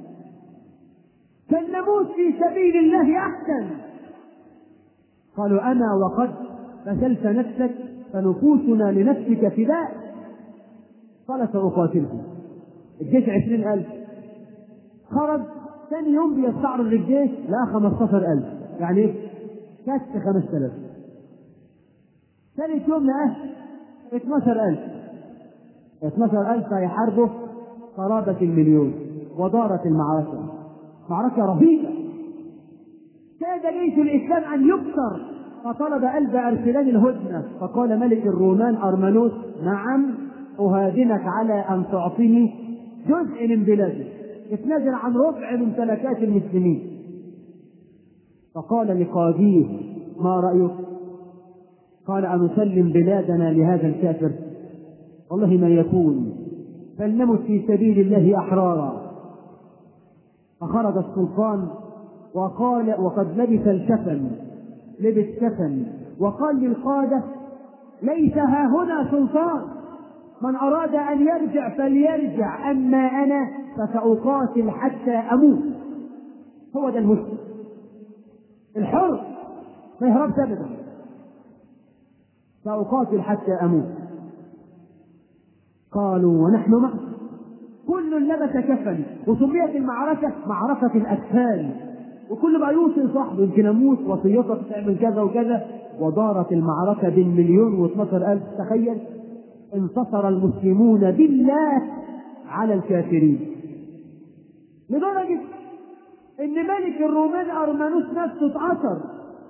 فلنموت في سبيل الله أحسن. قالوا أنا وقد قتلت نفسك فنفوسنا لنفسك فداء. قال سأقاتلهم. الجيش 20,000 خرج ثاني يوم بيستعرض الجيش لا 15,000 يعني كاس 5,000. ثالث يوم لقاه 12,000 هيحاربوا قرابة 1,000,000. ودارت المعركة معركة رهيبة كاد جيش الإسلام أن يكسر. فطلب ألبا أرسلان الهدنة فقال ملك الرومان أرمنوس نعم أهادنك على أن تعطيني جزء من بلادي يتنازل عن ربع ممتلكات المسلمين. فقال لقاضيه ما رأيك؟ قال أنسلم بلادنا لهذا الكافر؟ والله ما يكون فلنمت في سبيل الله أحرارا. فخرج السلطان وقال وقد لبس الكفن لبس كفن وقال للقادة ليس ها هنا سلطان من أراد أن يرجع فليرجع أما أنا فسأقاتل حتى أموت. هو ده المسلم الحر ما يهربش أبدا. سأقاتل حتى أموت. قالوا ونحن معك. كل لبس كفن وسميت المعركة معركة الأكفان وكل بقى يوصي صاحبه يمكن أموت وصيتك تعمل كذا وكذا. ودارت المعركة بين 1,012,000. تخيل انتصر المسلمون بالله على الكافرين لدرجة ان ملك الرومان أرمنوس نفسه اتعصر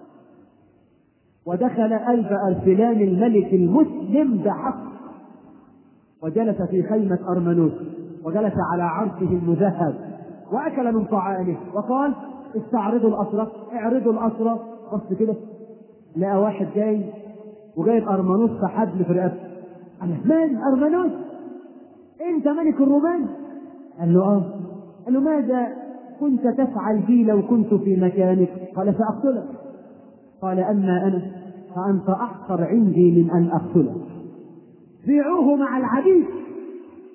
ودخل ألبا أرسلان الملك المسلم بحق وجلس في خيمة أرمنوس وجلس على عرشه المذهب وأكل من طعامه وقال استعرضوا الأسرى اعرضوا الأسرى. بص كده لقى واحد جاي وجايب أرمنوس في حبل في رقبته. قال من أرمنوس أنت ملك الرومان؟ قال له آه. قال له ماذا كنت تفعل بي لو كنت في مكانك؟ قال سأقتلك. قال أما أنا فأنت أحقر عندي من أن أقتلك. بيعوه مع العبيد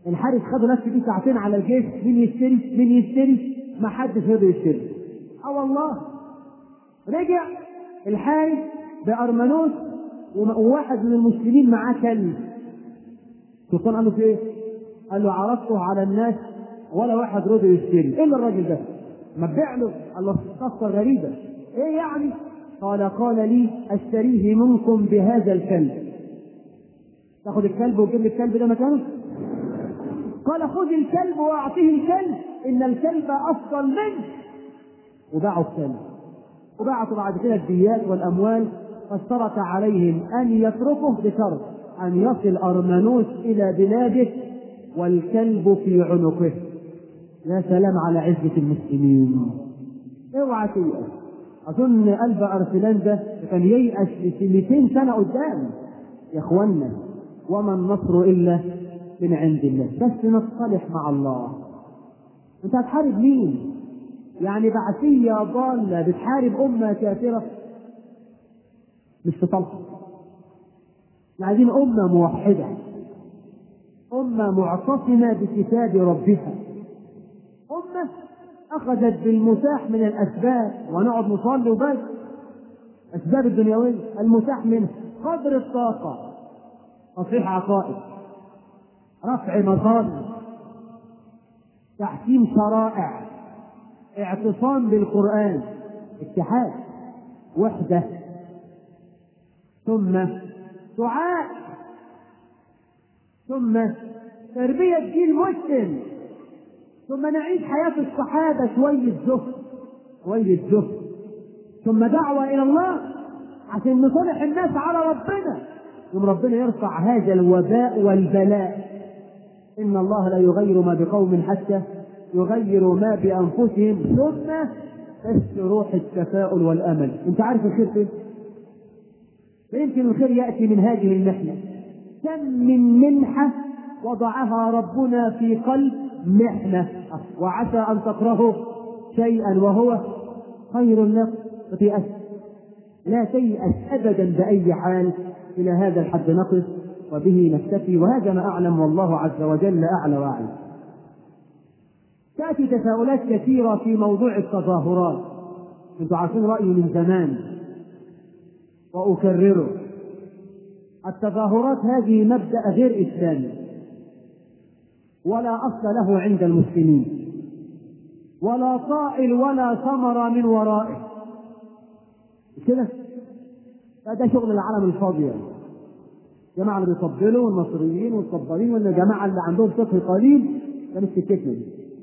الحارس خدوا نفس دي ساعتين على الجيش، مين يشتري، ما حدش رضي يشتري. والله رجع الحارس بأرمنوس وواحد من المسلمين معاه كلب. السلطان قال له في ايه؟ قال له عرضته على الناس ولا واحد رضي يشتري الا الراجل ده، ما تبيع له. قال له قصه غريبه، ايه يعني؟ قال لي اشتريه منكم بهذا الكلب. تاخد الكلب وتجيب لي الكلب ده مكانه؟ قال خذ الكلب واعطيه الكلب، ان الكلب افضل منه. وباعوا الكلب، وبعثوا بعد كده الديات والاموال، فاشترط عليهم ان يتركه بشرط ان يصل ارمنوس الى بلاده والكلب في عنقه. يا سلام على عزة المسلمين. اوعى تيأس. اظن قلب ارسلان ده كان ييأس في 200 سنة قدام. يا اخوانا وما النصر الا من عند الله، بس نتصالح مع الله. انت هتحارب مين؟ يعني بعثية ضالة بتحارب أمة كافرة؟ مش في صالحك. عايزين أمة موحدة، أمة معتصمة بكتاب ربها، أمة أخذت بالمتاح من الأسباب، ونقعد نصلي وبس. أسباب الدنيوية المتاح منه قدر الطاقة، تصحيح عقائد، رفع مظالم، تحكيم شرائع، اعتصام بالقرآن، اتحاد، وحدة، ثم دعاء، ثم تربية جيل مسلم، ثم نعيش حياة الصحابة شوية زهد، ثم دعوة إلى الله عشان نصلح الناس على ربنا، ثم ربنا يرفع هذا الوباء والبلاء. إن الله لا يغير ما بقوم حتى يغيروا ما بأنفسهم، ثم بس روح التفاؤل والأمل. أنت عارف الخير فين؟ فيمكن الخير يأتي من هذه المحنة. كم من منحة وضعها ربنا في قلب محنة، وعسى أن تكرهوا شيئا وهو خير لكم. فتيأس، لا تيأس أبدا بأي حال. إلى هذا الحد نقف وبه نكتفي، وهذا ما أعلم والله عز وجل أعلى وأعلم. تأتي تساؤلات كثيرة في موضوع التظاهرات. انتم عارفين رأيي من زمان وأكرره، التظاهرات هذه مبدأ غير إسلامي، ولا أصل له عند المسلمين، ولا طائل ولا ثمرة من ورائه. كده ده شغل العالم الفاضي. جماعة اللي بيطبلوا والمصريين والصبارين والجماعة اللي عندهم فقه قليل، ده مش سكتنا.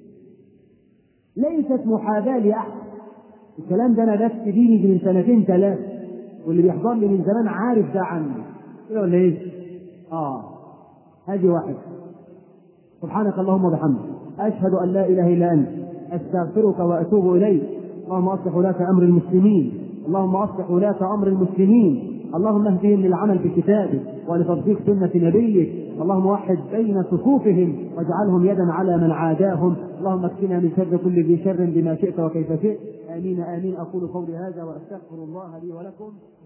ليست محاباة لأحد. الكلام ده أنا درست ديني من 2 3، واللي بيحضر لي من زمان عارف ده عني. كده ولا إيه؟ هذه واحد. سبحانك اللهم وبحمدك، أشهد أن لا إله إلا أنت، أستغفرك وأتوب إليك. اللهم أصلح ولاة أمر المسلمين، اللهم أصلح ولاة أمر المسلمين، اللهم اهدهم للعمل بكتابك ولتطبيق سنة نبيك، اللهم وحد بين صفوفهم واجعلهم يدا على من عاداهم، اللهم اكفنا من شر كل ذي شر بما شئت وكيف شئت. آمين آمين. أقول قولي هذا وأستغفر الله لي ولكم.